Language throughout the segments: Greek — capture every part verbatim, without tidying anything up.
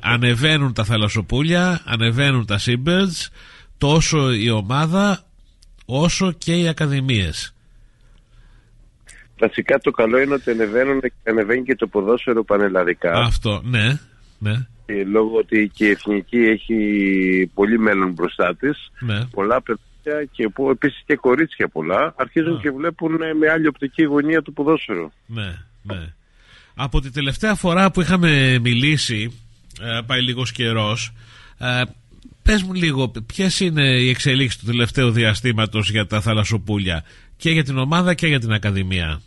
ανεβαίνουν τα θαλασσοπούλια, ανεβαίνουν τα Seabirds, τόσο η ομάδα όσο και οι ακαδημίες. Βασικά το καλό είναι ότι ανεβαίνουν, ανεβαίνει και το ποδόσφαιρο πανελλαδικά. Αυτό, ναι, ναι. Και λόγω ότι και η εθνική έχει πολύ μέλλον μπροστά της, ναι. πολλά παιδιά και που επίσης και κορίτσια πολλά αρχίζουν Α. και βλέπουν με άλλη οπτική γωνία του ποδόσφαιρο. Ναι, ναι. Από τη τελευταία φορά που είχαμε μιλήσει, ε, πάει λίγος καιρός, ε, πες μου λίγο ποιες είναι οι εξελίξεις του τελευταίου διαστήματος για τα θαλασσοπούλια και για την ομάδα και για την Ακαδημία.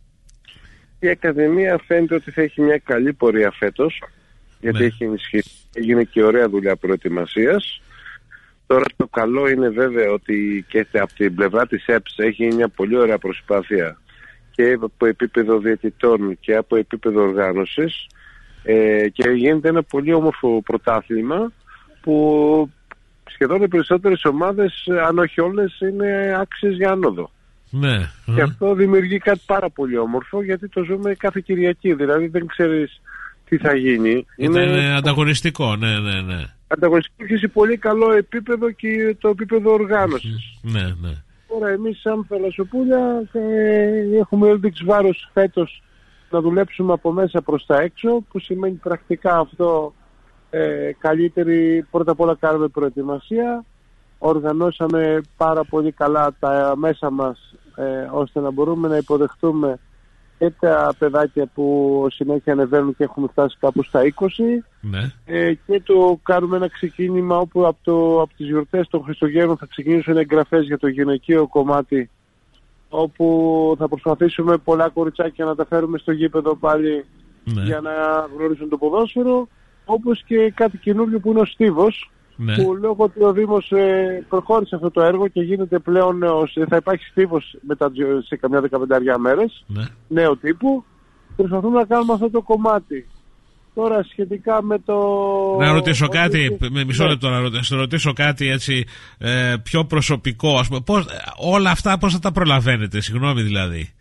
Η Ακαδημία φαίνεται ότι θα έχει μια καλή πορεία φέτος, γιατί ναι. έχει ενισχύσει, έγινε και ωραία δουλειά προετοιμασίας. Τώρα το καλό είναι βέβαια ότι και από την πλευρά της ΕΠΣ έχει μια πολύ ωραία προσπάθεια και από επίπεδο διαιτητών και από επίπεδο οργάνωσης, ε, και γίνεται ένα πολύ όμορφο πρωτάθλημα που σχεδόν οι περισσότερες ομάδες, αν όχι όλες, είναι άξιες για άνοδο. Ναι. Και αυτό δημιουργεί κάτι πάρα πολύ όμορφο, γιατί το ζούμε κάθε Κυριακή, δηλαδή δεν ξέρεις τι θα γίνει. Είναι, είναι ανταγωνιστικό, ναι, ναι, ναι. Ανταγωνιστικό και σε πολύ καλό επίπεδο και το επίπεδο οργάνωσης. Ναι, ναι. Τώρα εμείς σαν θαλασσοπούλια ε, έχουμε έδειξει βάρος φέτος να δουλέψουμε από μέσα προς τα έξω, που σημαίνει πρακτικά αυτό ε, καλύτερη, πρώτα απ' όλα κάνουμε προετοιμασία, οργανώσαμε πάρα πολύ καλά τα μέσα μας, ε, ώστε να μπορούμε να υποδεχτούμε και τα παιδάκια που συνέχεια ανεβαίνουν και έχουμε φτάσει κάπου στα είκοσι, ναι. ε, και το κάνουμε ένα ξεκίνημα όπου από, το, από τις γιορτές των Χριστουγέννων θα ξεκινήσουν εγγραφές για το γυναικείο κομμάτι, όπου θα προσπαθήσουμε πολλά κοριτσάκια να τα φέρουμε στο γήπεδο πάλι, ναι. για να γνωρίσουν το ποδόσφαιρο, όπως και κάτι καινούργιο που είναι ο στίβος, ναι. που λόγω ότι ο Δήμος ε, προχώρησε αυτό το έργο και γίνεται πλέον, ως, θα υπάρχει στίβος μετά σε καμιά δεκαπεντάρια μέρες, ναι. νέο τύπου, προσπαθούμε να κάνουμε αυτό το κομμάτι. Τώρα σχετικά με το... Να ρωτήσω κάτι, με μισό λεπτό να ρωτήσω, ρωτήσω κάτι έτσι ε, πιο προσωπικό, ας πούμε, πώς, όλα αυτά πώς θα τα προλαβαίνετε, συγγνώμη δηλαδή.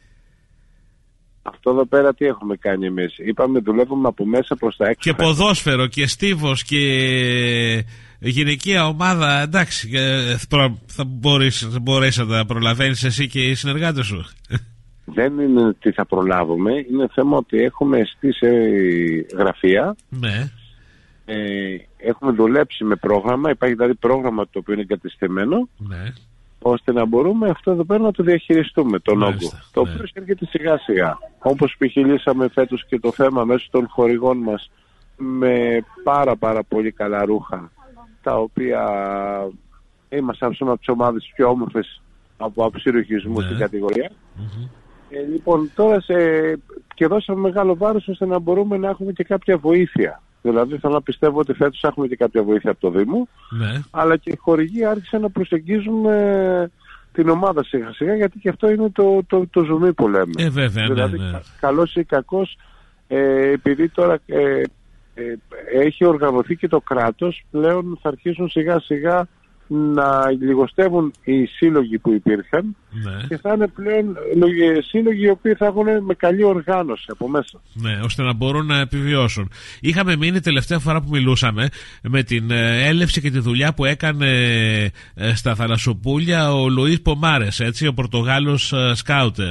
Αυτό εδώ πέρα τι έχουμε κάνει εμείς, είπαμε δουλεύουμε από μέσα προς τα έξω. Και ποδόσφαιρο και στίβος και γυναικεία ομάδα, εντάξει, θα μπορείς, θα μπορείς να τα προλαβαίνεις εσύ και οι συνεργάτες σου. Δεν είναι ότι θα προλάβουμε, είναι θέμα ότι έχουμε στήσει γραφεία, ναι. ε, έχουμε δουλέψει με πρόγραμμα, υπάρχει δηλαδή πρόγραμμα το οποίο είναι εγκατεστημένο, ναι. ώστε να μπορούμε αυτό εδώ πέρα να το διαχειριστούμε, τον όγκο, το οποίο έρχεται σιγά σιγά. Όπως επιχειρήσαμε φέτος και το θέμα μέσω των χορηγών μας με πάρα πάρα πολύ καλά ρούχα, τα οποία ήμασταν από τις ομάδες πιο όμορφες από αψιροχισμού, ναι. στην κατηγορία. Mm-hmm. Ε, λοιπόν, τώρα σε... και δώσαμε μεγάλο βάρος ώστε να μπορούμε να έχουμε και κάποια βοήθεια. Δηλαδή θέλω να πιστεύω ότι φέτος έχουμε και κάποια βοήθεια από το Δήμο, ναι. αλλά και οι χορηγοί άρχισαν να προσεγγίζουμε την ομάδα σιγά σιγά, γιατί και αυτό είναι το, το, το ζουμί που λέμε. Ε, βέβαια, δηλαδή, ναι, ναι. καλός ή κακός, ε, επειδή τώρα ε, ε, έχει οργανωθεί και το κράτος, πλέον θα αρχίσουν σιγά σιγά να λιγοστεύουν οι σύλλογοι που υπήρχαν, ναι. και θα είναι πλέον σύλλογοι οι οποίοι θα έχουν με καλή οργάνωση από μέσα. Ναι, ώστε να μπορούν να επιβιώσουν. Είχαμε μείνει τελευταία φορά που μιλούσαμε με την έλευση και τη δουλειά που έκανε στα θαλασσοπούλια ο Λουίς Πομάρες, έτσι, ο Πορτογάλος σκάουτερ.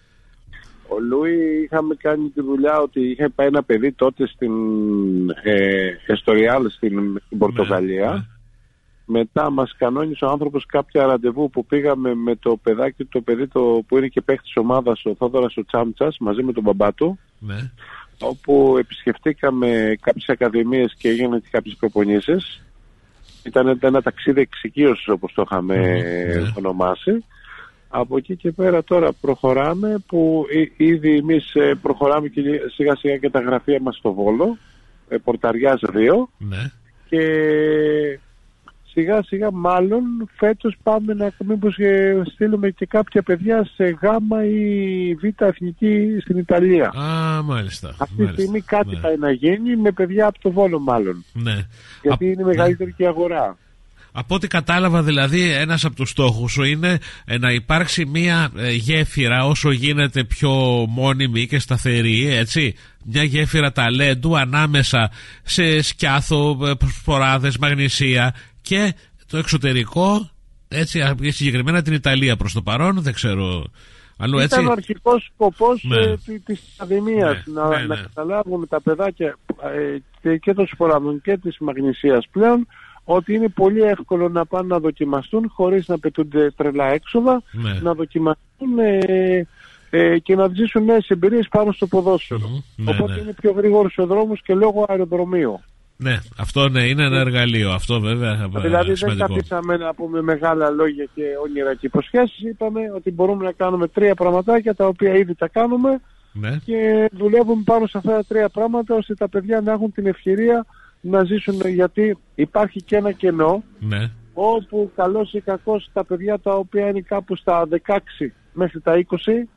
Ο Λούι είχαμε κάνει τη δουλειά ότι είχε πάει ένα παιδί τότε στην ε, Εστοριάλ στην, στην Πορτογαλία. Ναι. Μετά μας κανόνισε ο άνθρωπος κάποια ραντεβού που πήγαμε με το παιδάκι, το παιδί το, που είναι και παίκτης ομάδας, ο Θόδωρας ο Τσάμτσας, μαζί με τον μπαμπά του, ναι. όπου επισκεφτήκαμε κάποιες ακαδημίες και έγιναν και κάποιες προπονήσεις. Ήταν ένα ταξίδι εξοικείωσης, όπως το είχαμε ναι. ονομάσει. Από εκεί και πέρα τώρα προχωράμε, που ήδη εμείς προχωράμε και σιγά σιγά και τα γραφεία μας στο Βόλο, Πορταριάς δύο, ναι. και σιγά σιγά μάλλον φέτος πάμε να μήπως στείλουμε και κάποια παιδιά σε γάμα ή β' εθνική στην Ιταλία. Α, μάλιστα. Αυτή τη στιγμή κάτι ναι. πάει να γίνει με παιδιά από το Βόλο μάλλον. Ναι. Γιατί Α, είναι η μεγαλύτερη ναι. και αγορά. Από ό,τι κατάλαβα, δηλαδή, ένας από τους στόχους σου είναι ε, να υπάρξει μια ε, γέφυρα όσο γίνεται πιο μόνιμη και σταθερή, έτσι. Μια γέφυρα ταλέντου ανάμεσα σε σκιάθο, ε, σποράδες, μαγνησία και το εξωτερικό, έτσι, συγκεκριμένα την Ιταλία προς το παρόν, δεν ξέρω. Αλλού, έτσι. Ήταν ο αρχικός σκοπός ναι. ε, της Ακαδημίας, ναι, να, ναι, ναι. να καταλάβουν τα παιδάκια ε, και των σποράδων και της μαγνησίας πλέον, ότι είναι πολύ εύκολο να πάνε να δοκιμαστούν χωρίς να απαιτούνται τρελά έξοδα, ναι. να δοκιμαστούν ε, ε, και να ζήσουν νέες εμπειρίες πάνω στο ποδόσφαιρο. Mm-hmm. Οπότε ναι, ναι. είναι πιο γρήγορος ο δρόμος και λόγω αεροδρομίου. Ναι, αυτό ναι, είναι ένα εργαλείο. Αυτό βέβαια. Δηλαδή σημαντικό. δεν καθίσαμε να πούμε μεγάλα λόγια και όνειρα και υποσχέσεις. Είπαμε ότι μπορούμε να κάνουμε τρία πραγματάκια τα οποία ήδη τα κάνουμε ναι. και δουλεύουμε πάνω σε αυτά τα τρία πράγματα ώστε τα παιδιά να έχουν την ευκαιρία να ζήσουν, γιατί υπάρχει και ένα κενό ναι. όπου καλώς ή κακώς τα παιδιά τα οποία είναι κάπου στα δεκαέξι μέχρι τα είκοσι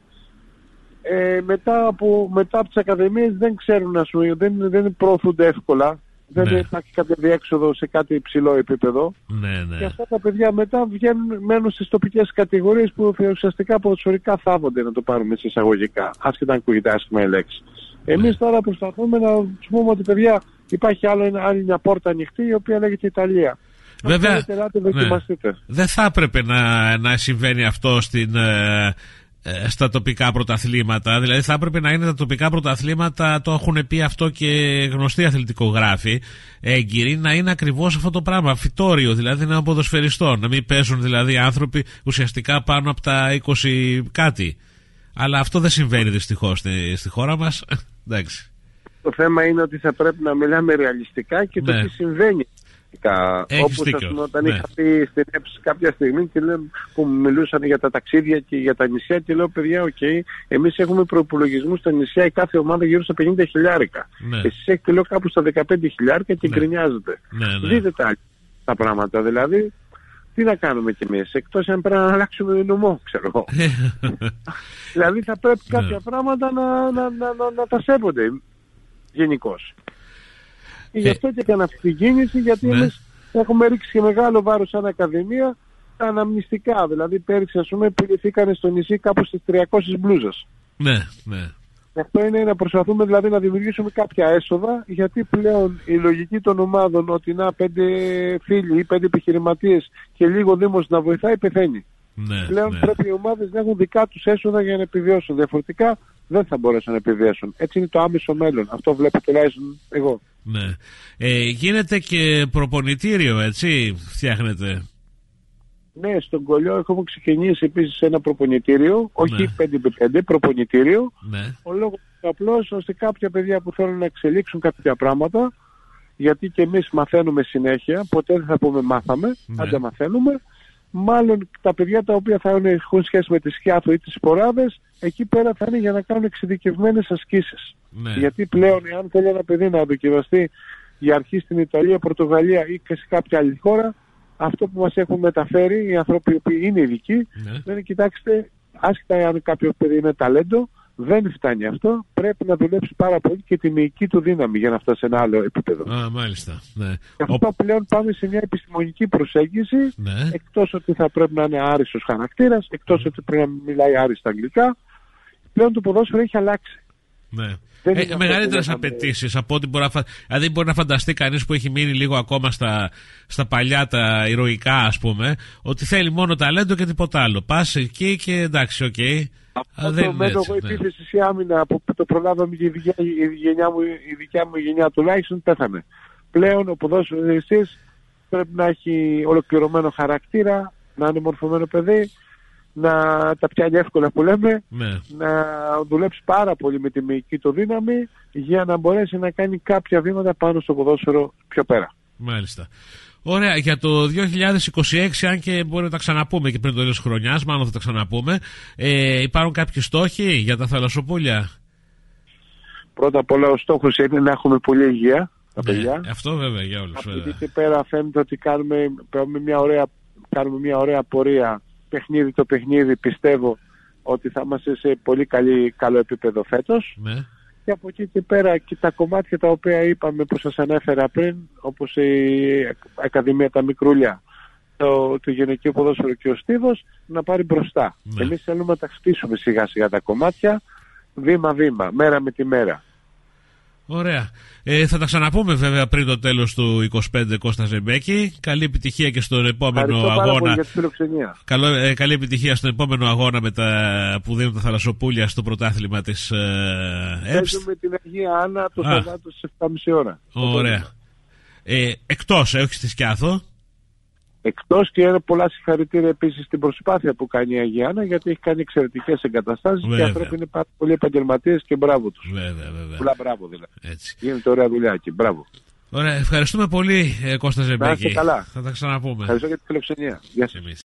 ε, μετά, από, μετά από τις ακαδημίες δεν ξέρουν να σου, δεν, δεν προωθούνται εύκολα. Δεν ναι. υπάρχει κάποια διέξοδο σε κάτι υψηλό επίπεδο. Ναι, ναι. Και αυτά τα παιδιά μετά βγαίνουν, μένουν στις τοπικές κατηγορίες που ουσιαστικά ποδοσφαιρικά θάβονται, να το πάρουμε σε εισαγωγικά. Άσχετα αν ακούγεται άσχημα η λέξη. Εμείς ναι. τώρα προσπαθούμε να τους πούμε ότι παιδιά υπάρχει άλλο, άλλη μια πόρτα ανοιχτή η οποία λέγεται Ιταλία. Βέβαια, αν θέλετε, δοκιμαστείτε. Ναι. Δεν θα έπρεπε να, να συμβαίνει αυτό στην... Ε... στα τοπικά πρωταθλήματα. Δηλαδή θα έπρεπε να είναι τα τοπικά πρωταθλήματα, το έχουν πει αυτό και γνωστοί αθλητικογράφοι έγκυροι, να είναι ακριβώς αυτό το πράγμα, φυτόριο δηλαδή, να είναι ποδοσφαιριστών, να μην παίζουν δηλαδή άνθρωποι ουσιαστικά πάνω από τα είκοσι κάτι. Αλλά αυτό δεν συμβαίνει δυστυχώς στη, στη χώρα μας. Εντάξει. Το θέμα είναι ότι θα πρέπει να μιλάμε ρεαλιστικά και το ναι. τι συμβαίνει. Όπως ας πούμε, όταν ναι. είχα πει στην έψη κάποια στιγμή και λέω, που μιλούσαν για τα ταξίδια και για τα νησιά και λέω παιδιά, οκ, okay, εμείς έχουμε προϋπολογισμούς στα νησιά, η κάθε ομάδα γύρω στα πενήντα χιλιάρικα. Ναι. Εσείς έχετε λέω κάπου στα δεκαπέντε χιλιάρικα και ναι. γκρινιάζετε. Ναι, ναι. Δείτε τα, τα πράγματα, δηλαδή τι να κάνουμε κι εμείς, εκτός αν πρέπει να αλλάξουμε νομό, ξέρω εγώ. Δηλαδή θα πρέπει κάποια ναι. πράγματα να, να, να, να, να τα σέβονται γενικώς. Και γι' αυτό και έκανα αυτή την κίνηση, γιατί ναι. εμείς έχουμε ρίξει και μεγάλο βάρος σαν Ακαδημία τα αναμνηστικά. Δηλαδή πέρυσι ας πούμε πουληθήκανε στο νησί κάπου στις τριακόσιες μπλούζες. Ναι, ναι. Αυτό είναι να προσπαθούμε δηλαδή να δημιουργήσουμε κάποια έσοδα, γιατί πλέον η λογική των ομάδων ότι να πέντε φίλοι ή πέντε επιχειρηματίες και λίγο δήμος να βοηθάει πεθαίνει. Ναι, πλέον ναι. πρέπει οι ομάδες να έχουν δικά τους έσοδα για να επιβιώσουν. Διαφορετικά δεν θα μπορέσουν να επιβιώσουν. Έτσι είναι το άμεσο μέλλον. Αυτό βλέπω τουλάχιστον εγώ. Ναι. Ε, γίνεται και προπονητήριο, έτσι, φτιάχνετε. Ναι, στον Κολλιό έχουμε ξεκινήσει επίσης ένα προπονητήριο, όχι ναι. πέντε επί πέντε, προπονητήριο. Ναι. Ο λόγος απλώς ώστε κάποια παιδιά που θέλουν να εξελίξουν κάποια πράγματα, γιατί και εμείς μαθαίνουμε συνέχεια, ποτέ δεν θα πούμε μάθαμε, ναι. άντε μαθαίνουμε. Μάλλον τα παιδιά τα οποία θα έχουν σχέση με τη σκιάθο ή τις σποράδες, εκεί πέρα θα είναι για να κάνουν εξειδικευμένες ασκήσεις. Ναι. Γιατί πλέον, εάν θέλει ένα παιδί να δοκιμαστεί για αρχή στην Ιταλία, Πορτογαλία ή και σε κάποια άλλη χώρα, αυτό που μας έχουν μεταφέρει οι άνθρωποι που είναι ειδικοί, ναι. δεν κοιτάξτε, άσχετα αν κάποιο παιδί είναι ταλέντο, δεν φτάνει αυτό. Πρέπει να δουλέψει πάρα πολύ και τη μυϊκή του δύναμη για να φτάσει σε ένα άλλο επίπεδο. Α, μάλιστα. Ναι. Και αυτό Ο... πλέον πάμε σε μια επιστημονική προσέγγιση, ναι. εκτός ότι θα πρέπει να είναι άριστος χαρακτήρας, εκτός mm. ότι πρέπει να μιλάει άριστα αγγλικά. Πλέον το ποδόσφαιρο έχει αλλάξει. Ναι. Ε, μεγαλύτερες απαιτήσεις από ό,τι μπορεί να φανταστεί. Δηλαδή μπορεί να φανταστεί κανείς που έχει μείνει λίγο ακόμα στα, στα παλιά τα ηρωικά, ας πούμε, ότι θέλει μόνο ταλέντο και τίποτα άλλο. Πας εκεί και εντάξει, οκ. Okay. Αυτό δεν το μέτωπο επίθεση ή άμυνα που το προλάβαμε η, η, η δικιά μου γενιά τουλάχιστον πέθανε. Πλέον ο ποδόσφαιριστής πρέπει να έχει ολοκληρωμένο χαρακτήρα, να είναι μορφωμένο παιδί, να τα πιάνει εύκολα που λέμε, ναι. να δουλέψει πάρα πολύ με τη μυϊκή του δύναμη για να μπορέσει να κάνει κάποια βήματα πάνω στο ποδόσφαιρο πιο πέρα. Μάλιστα. Ωραία, για το δύο χιλιάδες είκοσι έξι, αν και μπορεί να τα ξαναπούμε και πριν το τέλος της χρονιάς, μάλλον θα τα ξαναπούμε, ε, υπάρχουν κάποιοι στόχοι για τα θαλασσοπούλια? Πρώτα απ' όλα ο στόχος είναι να έχουμε πολλή υγεία τα ναι, παιδιά. Αυτό βέβαια για όλους. Από εκεί και πέρα φαίνεται ότι κάνουμε, μια ωραία, κάνουμε μια ωραία πορεία. Παιχνίδι το παιχνίδι πιστεύω ότι θα είμαστε σε πολύ καλή, καλό επίπεδο φέτος. Ναι. Και από εκεί και πέρα και τα κομμάτια τα οποία είπαμε που σας ανέφερα πριν, όπως η Ακαδημία τα Μικρούλια, το, το γυναικείο ποδόσφαιρο και ο Στίβος να πάρει μπροστά. Ναι. Εμείς θέλουμε να τα χτίσουμε σιγά σιγά τα κομμάτια, βήμα-βήμα, μέρα με τη μέρα. Ωραία. Ε, θα τα ξαναπούμε βέβαια πριν το τέλος του είκοσι πέντε, Κώστα Ζεμπέκη. Καλή επιτυχία και στον επόμενο Ευχαριστώ πάρα αγώνα. πολύ για τη φιλοξενία. Καλό, ε, καλή επιτυχία στον επόμενο αγώνα με τα, που δίνουν τα θαλασσοπούλια στο πρωτάθλημα της ε, ΕΠΣ. Παίζουμε την Αγία Άννα το Σαββάτο στις επτά και μισή ώρα. Ωραία. Ε, εκτός, ε, όχι στη Σκιάθο. Εκτός, και πολλά συγχαρητήρια επίσης στην προσπάθεια που κάνει η Αγία Άννα, γιατί έχει κάνει εξαιρετικές εγκαταστάσεις και οι άνθρωποι είναι πάρα πολύ επαγγελματίες και μπράβο τους. Βέβαια, βέβαια. Πολλά μπράβο δηλαδή. Έτσι. Γίνεται ωραία δουλειά εκεί. Μπράβο. Ωραία, ευχαριστούμε πολύ, ε, Κώστα Ζεμπέκη. Να είστε καλά. Θα τα ξαναπούμε. Ευχαριστώ για τη φιλοξενία. Γεια σας.